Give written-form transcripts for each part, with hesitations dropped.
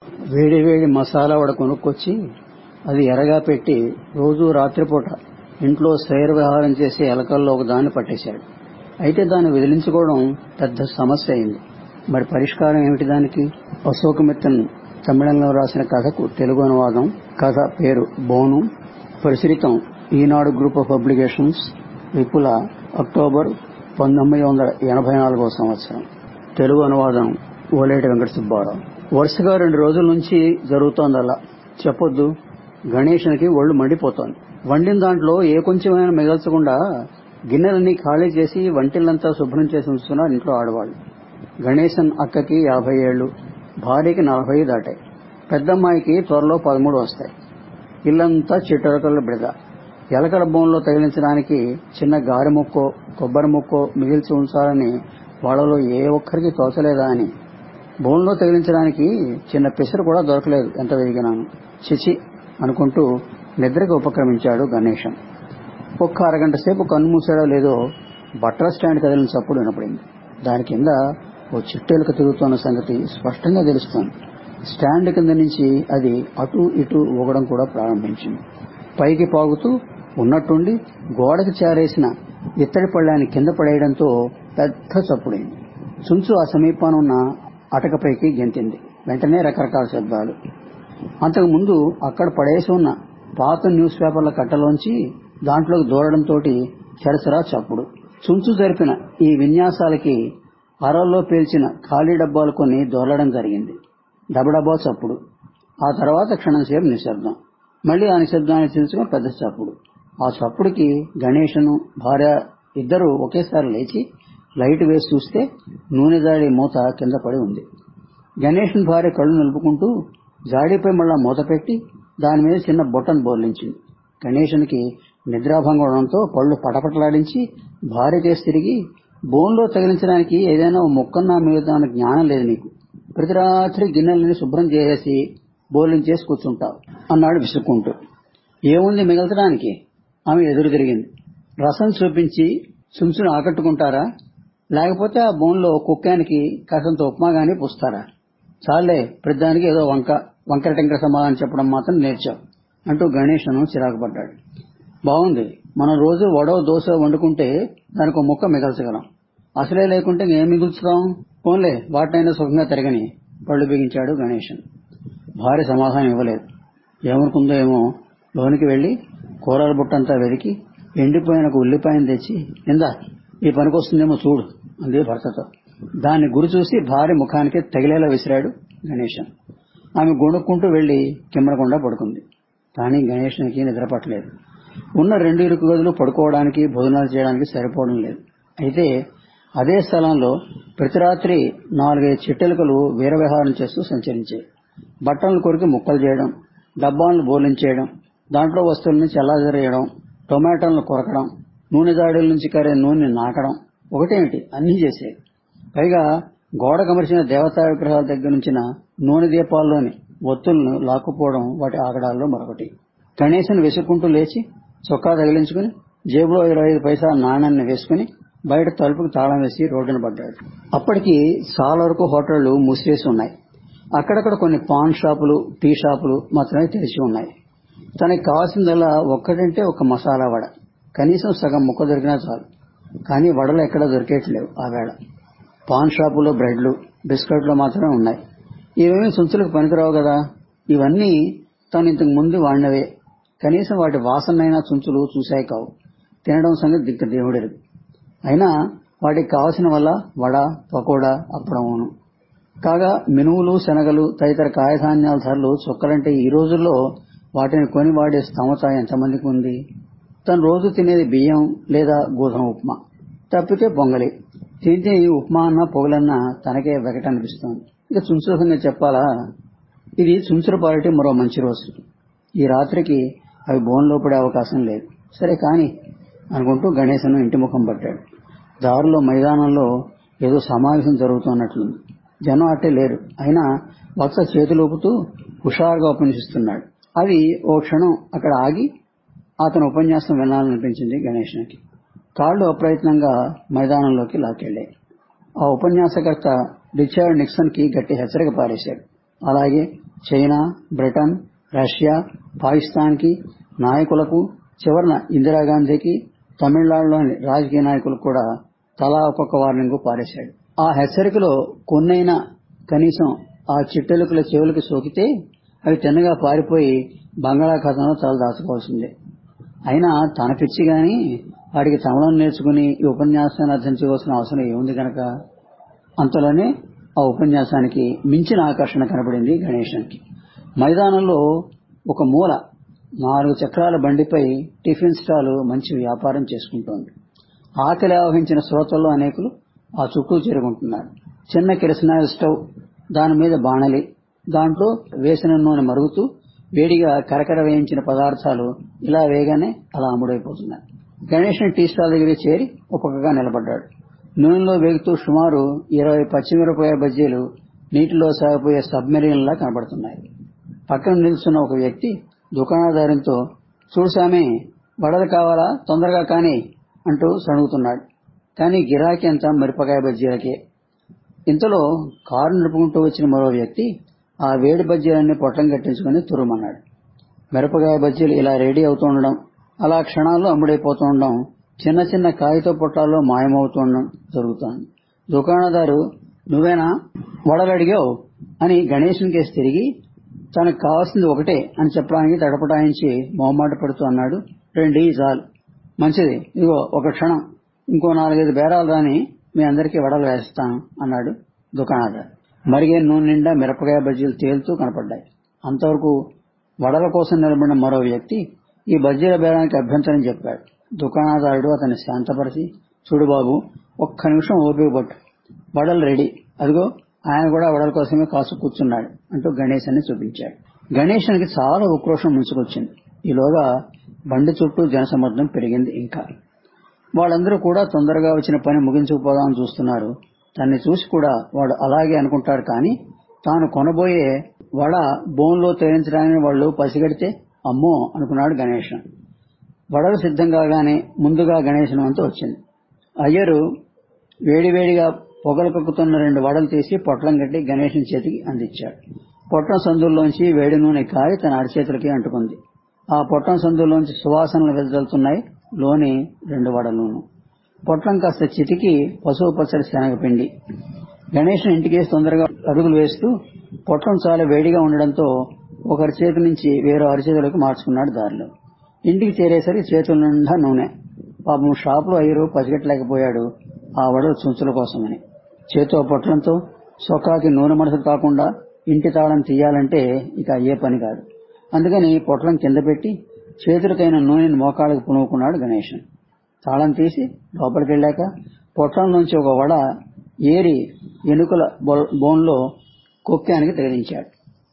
వేడి వేడి మసాలా వడ కొనుక్కొచ్చి అది ఎరగా పెట్టి రోజూ రాత్రిపూట ఇంట్లో స్వైర వ్యవహారం చేసే ఎలకల్లో ఒక దాన్ని పట్టేశాడు. అయితే దాన్ని విదిలించుకోవడం పెద్ద సమస్య అయింది. మరి పరిష్కారం ఏమిటి దానికి? అశోకమిత్రన్ తమిళంలో రాసిన కథకు తెలుగు అనువాదం. కథ పేరు బోను. ప్రచురితం Eenadu group of publications, Vipula, October 1984 సంవత్సరం. తెలుగు అనువాదం ఓలేటి వెంకట సుబ్బారావు. వరుసగా 2 రోజుల నుంచి జరుగుతోందల్లా. చెప్పొద్దు, గణేశునికి ఒళ్ళు మండిపోతోంది. వండిన దాంట్లో ఏ కొంచెమైనా మిగల్చకుండా గిన్నెలన్నీ ఖాళీ చేసి వంటిల్లంతా శుభ్రం చేసి ఉంచుతున్నారు ఇంట్లో ఆడవాళ్లు. గణేశన్ అక్కకి 50 ఏళ్లు, భార్యకి 40 దాటాయి. పెద్దమ్మాయికి త్వరలో 13 వస్తాయి. ఇల్లంతా చిట్టెలకల బిడద. ఎలకల బోన్లో తగిలించడానికి చిన్న గారె ముక్కో కొబ్బరి ముక్కో మిగిల్చి ఉంచాలని వాళ్లలో ఏ ఒక్కరికి తోచలేదా అని. బోన్లో తగిలించడానికి చిన్న పిసరు కూడా దొరకలేదు ఎంత వెదిగినాను. చిచి అనుకుంటూ నిద్రకి ఉపక్రమించాడు గణేశన్. ఒక్క అరగంట సేపు కన్ను మూసాడో లేదో బట్టల స్టాండ్ కదిలిన చప్పుడు వినపడింది. దాని కింద ఓ చిట్టెలుక తిరుగుతున్న సంగతి స్పష్టంగా తెలుస్తోంది. స్టాండ్ కింద నుంచి అది అటూ ఇటూ ఊగడం కూడా ప్రారంభించింది. పైకి పాగుతూ ఉన్నట్టుండి గోడకి చేరేసిన ఇత్తడి పళ్ళాన్ని కింద పడేయడంతో పెద్ద చప్పుడైంది. చుంచు ఆ సమీపాన ఉన్న అటకపైకి గెంతింది. వెంటనే రకరకాల శబ్దాలు. అంతకుముందు అక్కడ పడేసి ఉన్న పాత న్యూస్ పేపర్ల కట్టలోంచి దాంట్లోకి దూరడంతో చెరసరా చప్పుడు. చుంచు జరిపిన ఈ విన్యాసాలకి అరల్లో పేల్చిన ఖాళీ డబ్బాలు కొన్ని దొరలడం జరిగింది. డబడబా చప్పుడు. ఆ తర్వాత క్షణంసేపు నిశ్శబ్దం. మళ్లీ ఆ నిశ్శబ్దాన్ని తెలుసుకుని పెద్ద చప్పుడు. ఆ చప్పుడుకి గణేశను భార్య ఇద్దరూ ఒకేసారి లేచి లైట్ వేసి చూస్తే నూనె జాడి మూత కింద పడి ఉంది. గణేశన్ భార్య కళ్ళు నిలుపుకుంటూ జాడీపై మళ్ళా మూత పెట్టి దాని మీద చిన్న బొట్టను బోర్లించింది. గణేశన్కి నిద్రాభంగం అవడంతో పళ్ళు పటపటలాడించి భార్య కేసి తిరిగి, బోన్లో తగిలించడానికి ఏదైనా ముక్కన్నా మీద జ్ఞానం లేదు నీకు. ప్రతి రాత్రి గిన్నెలని శుభ్రం చేసేసి బోర్లించేసి కూర్చుంటావు అన్నాడు విసుక్కుంటూ. ఏముంది మిగల్చడానికి? ఆమె ఎదురు తిరిగింది. రసం చూపించి చుంచును ఆకట్టుకుంటారా? లేకపోతే ఆ బోన్లో కుక్కానికి కాసంత ఉప్మా గానీ పూస్తారా? చాలే, ప్రతిదానికి ఏదో వంకర టెంకర సమాధానం చెప్పడం మాత్రం నేర్చావు అంటూ గణేశను చిరాకు పడ్డాడు. బాగుంది, మనం రోజు వడో దోశ వండుకుంటే దానికి ముక్క మిగల్చగలం. అసలే లేకుంటే ఏం మిగుల్చుతాం? పోన్లే, వాటినైనా సుఖంగా తిరగని పళ్ళు బిగించాడు గణేశన్. భార్య సమాధానం ఇవ్వలేదు. ఏమనుకుందో ఏమో. లోనికి వెళ్లి కూరల బుట్టంతా వెదికి ఎండిపోయిన ఒక ఉల్లిపాయను తెచ్చి, ఇందా ఈ పనికొస్తుందేమో చూడు అంది భర్తతో. దాన్ని గురి చూసి భార్య ముఖానికి తగిలేలా విసిరాడు గణేశన్. ఆమె గొణుక్కుంటూ వెళ్లి కిమ్మడకుండా పడుకుంది. కానీ గణేశన్కి నిద్రపట్టలేదు. ఉన్న 2 ఇరుకు గదులు పడుకోవడానికి భోజనాలు చేయడానికి సరిపోవడం లేదు. అయితే అదే స్థలంలో ప్రతి రాత్రి 4-5 చిట్టెలుకలు వీరవిహారం చేస్తూ సంచరించాయి. బట్టలను కొరికి ముక్కలు చేయడం, డబ్బాలను బోర్లించేయడం, దాంట్లో వస్తువులను చల్లాజరేయడం, టొమాటోలను కొరకడం, నూనె జాడీల నుంచి కరే నూనె నాకడం, ఒకటేమిటి అన్నీ చేసేవి. పైగా గోడ కమర్చిన దేవతా విగ్రహాల దగ్గర నుంచిన నూనె దీపాల్లోని ఒత్తులను లాక్కుపోవడం వాటి ఆగడాల్లో మరొకటి. గణేశన్ విసుక్కుంటూ లేచి చొక్కా తగిలించుకుని జేబులో 25 పైసా నాణ్యాన్ని వేసుకుని బయట తలుపుకు తాళం వేసి రోడ్డున పడ్డాడు. అప్పటికి చాలా వరకు హోటళ్లు మూసివేసి ఉన్నాయి. అక్కడక్కడ కొన్ని పాన్ షాపులు, టీ షాపులు మాత్రమే తెరిచి ఉన్నాయి. తనకి కావాల్సిందల్లా ఒక్కటంటే ఒక మసాలా వడ. కనీసం సగం ముక్క దొరికినా చాలు. కానీ వడలు ఎక్కడా దొరికేట్లేవు ఆ వేళ. పాన్ షాపులో బ్రెడ్లు, బిస్కెట్లు మాత్రమే ఉన్నాయి. ఇవేమీ చుంచులకు పనికిరావు కదా. ఇవన్నీ తను ఇంతకు ముందు వాడినవే. కనీసం వాటి వాసనైనా చుంచులు చూశాయి కావు. తినడం సంగతి దిక్కు దేవుడెరుగు. అయినా వాటికి కావలసిన వల్ల వడ, పకోడా, అప్పడమును. కాగా మినువులు, శనగలు తదితర కాయధాన్యాల ధరలు చుక్కలంటే ఈ రోజుల్లో వాటిని కొని వాడే స్తోమత ఎంతమందికి ఉంది? తను రోజు తినేది బియ్యం లేదా గోధుమ ఉప్మా, తప్పితే పొంగలి. తింటే ఈ ఉప్మా అన్నా పొగలన్నా తనకే వెగటనిపిస్తోంది. ఇక చుంచుల సంగతి చెప్పాలా? ఇది చుంచుల పాలిటీ మరో మంచి రోజు. ఈ రాత్రికి అవి బోన్లో పడే అవకాశం లేదు. సరే కాని అనుకుంటూ గణేశను ఇంటి ముఖం పట్టాడు. దారిలో మైదానంలో ఏదో సమావేశం జరుగుతున్నట్లుంది. జనం అట్టే లేరు. అయినా వత్స చేతులూపుతూ హుషారుగా ఉపన్యసిస్తున్నాడు. అది ఓ క్షణం అక్కడ ఆగి అతను ఉపన్యాసం వినాలనిపించింది గణేశన్కి. కాళ్లు అప్రయత్నంగా మైదానంలోకి లాక్కెళ్లాయి. ఆ ఉపన్యాసకర్త రిచర్డ్ నిక్సన్ కి గట్టి హెచ్చరిక పారేశాడు. అలాగే చైనా, బ్రిటన్, రష్యా, పాకిస్తాన్కి నాయకులకు, చివరన ఇందిరాగాంధీకి, తమిళనాడులోని రాజకీయ నాయకులకు కూడా తలా ఒక్కొక్క వార్నింగ్ పారేశాడు. ఆ హెచ్చరికలో కొన్నైనా కనీసం ఆ చిట్టెలుకల చెవులకు సోకితే అవి తిన్నగా పారిపోయి బంగాళాఖాతంలో తలదాచుకోవాల్సిందే. అయినా తన పిచ్చి గాని వాడికి తమిళం నేర్చుకుని ఈ ఉపన్యాసాన్ని అర్థం చేయవలసిన అవసరం ఏముంది కనుక అంతలోనే ఆ ఉపన్యాసానికి మించిన ఆకర్షణ కనబడింది గణేశానికి. మైదానంలో ఒక మూల 4 చక్రాల బండిపై టిఫిన్ స్టాల్ మంచి వ్యాపారం చేసుకుంటోంది. ఆకలి ఆవహించిన శ్రోతల్లో అనేకులు ఆ చుట్టూ చేరుకుంటున్నారు. చిన్న కిరసనాయిల్ స్టవ్, దాని మీద బాణలి, దాంట్లో వేసిన నూనె మరుగుతూ వేడిగా కరకర వేయించిన పదార్థాలు ఇలా వేగానే అలా అమ్ముడైపోతున్నాయి. గణేశన్ టీ స్టాల్ దగ్గరికి చేరి ఒక్కొక్కగా నిలబడ్డాడు. నూనెలో వేగుతూ సుమారు 20 పచ్చిమిరపకాయ బజ్జీలు నీటిలో సాగిపోయే సబ్మెరీన్లా కనబడుతున్నాయి. పక్కన నిల్చున్న ఒక వ్యక్తి దుకాణదారునితో, చూసామే, వడలు కావాలా, తొందరగా కానీ అంటూ సణుగుతున్నాడు. కానీ గిరాకీ అంతా మిరపకాయ బజ్జీలకే. ఇంతలో కారు నడుపుకుంటూ వచ్చిన మరో వ్యక్తి ఆ వేడి బజ్జీలన్నీ పొట్లం కట్టించుకుని తురుమన్నాడు. మిరపకాయ బజ్జీలు ఇలా రెడీ అవుతుండడం, అలా క్షణాల్లో అమ్ముడైపోతుండడం, చిన్న చిన్న కాగిత పొట్లాల్లో మాయమవుతుండడం జరుగుతోంది. దుకాణదారు, నువ్వేనా వడలు అడిగావు అని గణేశన్ కేసి తిరిగి తనకు కావాల్సింది ఒకటే అని చెప్పడానికి తడపటాయించి మొహమాట పడుతూ అన్నాడు. 2 చాలు. మంచిది, ఇదిగో ఒక క్షణం, ఇంకో 4-5 బేరాలు రాని మీ అందరికీ వడలు వేస్తాను అన్నాడు దుకాణదారు. మరిగే నూనె నిండా మిరపకాయ బజ్జీలు తేలుతూ కనపడ్డాయి. అంతవరకు వడల కోసం నిలబడిన మరో వ్యక్తి ఈ బజ్జీల బేరానికి అభ్యంతరం చెప్పాడు. దుకాణదారుడు అతన్ని శాంతపరిచి, చూడు బాబు, ఒక్క నిమిషం ఓపిక పట్టు, వడలు రెడీ, అదిగో ఆయన కూడా వడల కోసమే కాసు కూర్చున్నాడు అంటూ గణేశాన్ని చూపించాడు. గణేశానికి చాలా ఉక్రోషం ముంచుకొచ్చింది. ఈలోగా బండి చుట్టూ జనసమర్థం పెరిగింది. ఇంకా వాళ్ళందరూ కూడా తొందరగా వచ్చిన పని ముగించుకుపోదామని చూస్తున్నారు. తన్ని చూసి కూడా వాడు అలాగే అనుకుంటాడు. కానీ తాను కొనబోయే వడ బోన్లో తేలించడాన్ని వాళ్ళు పసిగడితే అమ్మో అనుకున్నాడు గణేశన్. వడలు సిద్ధం కాగానే ముందుగా గణేశన్ వంతు వచ్చింది. అయ్యరు వేడివేడిగా పొగలు కక్కుతున్న 2 వడలు తీసి పొట్లం కట్టి గణేశన్ చేతికి అందించాడు. పొట్లం సందుల్లోంచి వేడి నూనె కారి తన అరచేతులకి అంటుకుంది. ఆ పొట్లం సందుల్లోంచి సువాసనలు వెదజల్లుతున్నాయి లోని 2 వడలును. పొట్లం కాస్త చితికి పసుపు పచ్చడి శనగపిండి. గణేశన్ ఇంటికేసి తొందరగా అడుగులు వేస్తూ పొట్లం చాలా వేడిగా ఉండడంతో ఒక అరచేతి నుంచి వేరే అరచేతులకు మార్చుకున్నాడు దారిలో. ఇంటికి చేరేసరికి చేతుల నిండా నూనె. పాపం షాపులో అయ్యరు పసిగట్టలేకపోయాడు ఆ వడలు చుంచుల కోసమని. చేతో పొట్లంతో సొక్కాకి నూనె మనసు కాకుండా ఇంటి తాళం తీయాలంటే ఇక అయ్యే పని కాదు. అందుకని పొట్లం కింద పెట్టి చేతులకైన నూనెని మోకాళ్ళకు పునుకున్నాడు గణేశన్. తాళం తీసి లోపలికెళ్ళాక పొట్లంలోంచి ఒక వడ ఏరి ఎనుకల బోన్లో కొక్కానికి తగిలించాడు.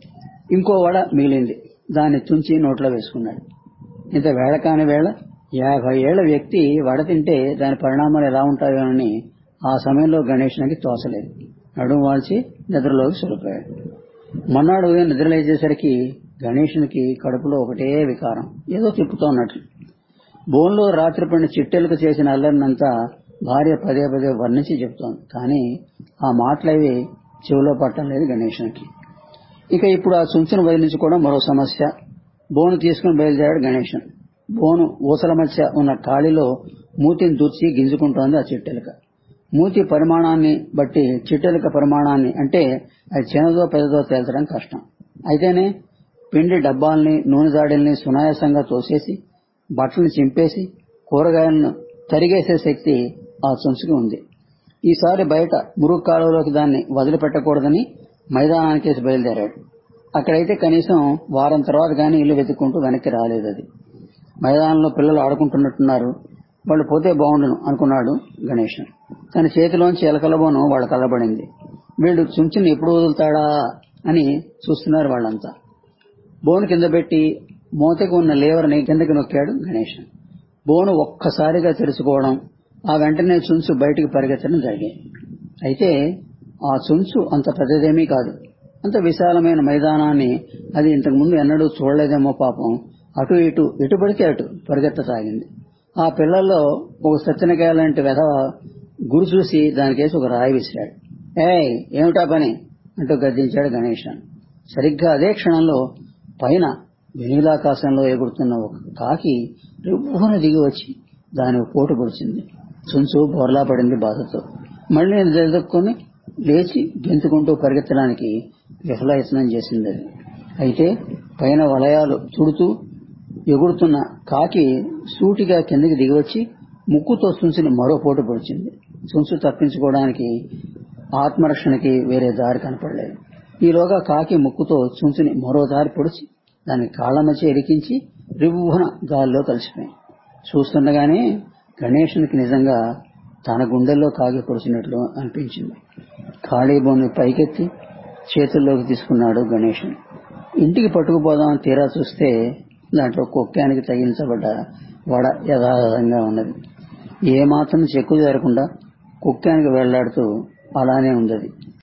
ఇంకో వడ మిగిలింది. దాన్ని తుంచి నోట్లో వేసుకున్నాడు. ఇంత వేళ కాని వేళ 50 ఏళ్ల వ్యక్తి వడ తింటే దాని పరిణామాలు ఎలా ఉంటాయోనని ఆ సమయంలో గణేశానికి తోసలేదు. నడుము వాల్చి నిద్రలోకి సరిపోయాడు. మొన్నాడు ఉదయం నిద్రలేచేసరికి గణేశానికి కడుపులో ఒకటే వికారం, ఏదో తిప్పుతోన్నట్లు. బోన్లో రాత్రి పడిన చిట్టెలకు చేసిన అల్లరినంతా భార్య పదే పదే వర్ణించి చెప్తోంది. కానీ ఆ మాటలవి చెవిలో పట్టం లేదు గణేశానికి. ఇక ఇప్పుడు ఆ చుంచును వదిలించుకోవడం మరో సమస్య. బోను తీసుకుని బయలుదేరాడు గణేశన్. బోను ఊసల మధ్య ఉన్న ఖాళీలో మూతిని దూర్చి గింజుకుంటోంది ఆ చిట్టెలుక. మూతి పరిమాణాన్ని బట్టి చిట్టెలుక పరిమాణాన్ని, అంటే అది చిన్నదో పెద్దదో తేల్చడం కష్టం. అయితేనే పిండి డబ్బాల్ని నూనె దాడిల్ని సునాయాసంగా తోసేసి బట్టలను చింపేసి కూరగాయలను తరిగేసే శక్తి ఆ చుంచుకి ఉంది. ఈసారి బయట మురుగు కాలువలోకి దాన్ని వదిలిపెట్టకూడదని మైదానానికేసి బయలుదేరాడు. అక్కడైతే కనీసం వారం తర్వాత కానీ ఇల్లు వెతుక్కుంటూ వెనక్కి రాలేదు. అది మైదానంలో పిల్లలు ఆడుకుంటున్నట్టున్నారు, వాళ్ళు పోతే బాగుండును అనుకున్నాడు గణేశన్. తన చేతిలోంచి ఎలకల బోను వాళ్ళ కళ్ళబడింది. వీళ్ళు చుంచుని ఎప్పుడు వదులుతాడా అని చూస్తున్నారు వాళ్ళంతా. బోను కింద పెట్టి మూతకి ఉన్న లేవర్ని కిందకి నొక్కాడు గణేశన్. బోను ఒక్కసారిగా తెరుచుకోవడం, ఆ వెంటనే చుంచు బయటికి పరిగెత్తడం జరిగాయి. అయితే ఆ చుంచు అంత పెద్దదేమీ కాదు. అంత విశాలమైన మైదానాన్ని అది ఇంతకుముందు ఎన్నడూ చూడలేదేమో పాపం. అటు ఇటు ఎటు పడితే అటు పరిగెత్తసాగింది. ఆ పిల్లల్లో ఒక సత్యనకాయ లాంటి వెధవ గురి చూసి దానికేసి ఒక రాయి విసిరాడు. ఏమిటా పని అంటూ గద్దించాడు గణేశన్. సరిగ్గా అదే క్షణంలో పైన వెనీలాకాశంలో ఎగురుతున్న ఒక కాకి రివ్వున దిగి వచ్చి దాని పోటు పొడిచింది. చుంచు బోర్లా పడింది బాధతో. మళ్లీ నిలదొక్కుని లేచి గెంతుకుంటూ పరిగెత్తడానికి విఫలయత్నం చేసింది అది. అయితే పైన వలయాలు చుడుతూ ఎగురుతున్న కాకి సూటిగా కిందకి దిగివచ్చి ముక్కుతో చుంచుని మరో పోటు పొడిచింది. చుంచు తప్పించుకోవడానికి ఆత్మరక్షణకి వేరే దారి కనపడలేదు. ఈలోగా కాకి ముక్కుతో చుంచుని మరో దారి పొడిచి దాని కాళ్ల మధ్య ఇరికించి రివ్వున గాల్లో కలిసిపోయింది. చూస్తుండగానే గణేశునికి నిజంగా తన గుండెల్లో కాకి పొడిచినట్లు అనిపించింది. ఖాళీ బొన్ని పైకెత్తి చేతుల్లోకి తీసుకున్నాడు గణేశుని. ఇంటికి పట్టుకుపోదామని తీరా చూస్తే దాంట్లో కుక్కానికి తగిలించబడ్డ వడ యథాతథంగా ఉన్నది. ఏమాత్రం చెక్కు చేరకుండా కుక్కానికి వెళ్లాడుతూ అలానే ఉంది.